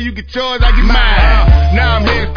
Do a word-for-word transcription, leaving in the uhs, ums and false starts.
you get yours, I get mine. Now I'm heading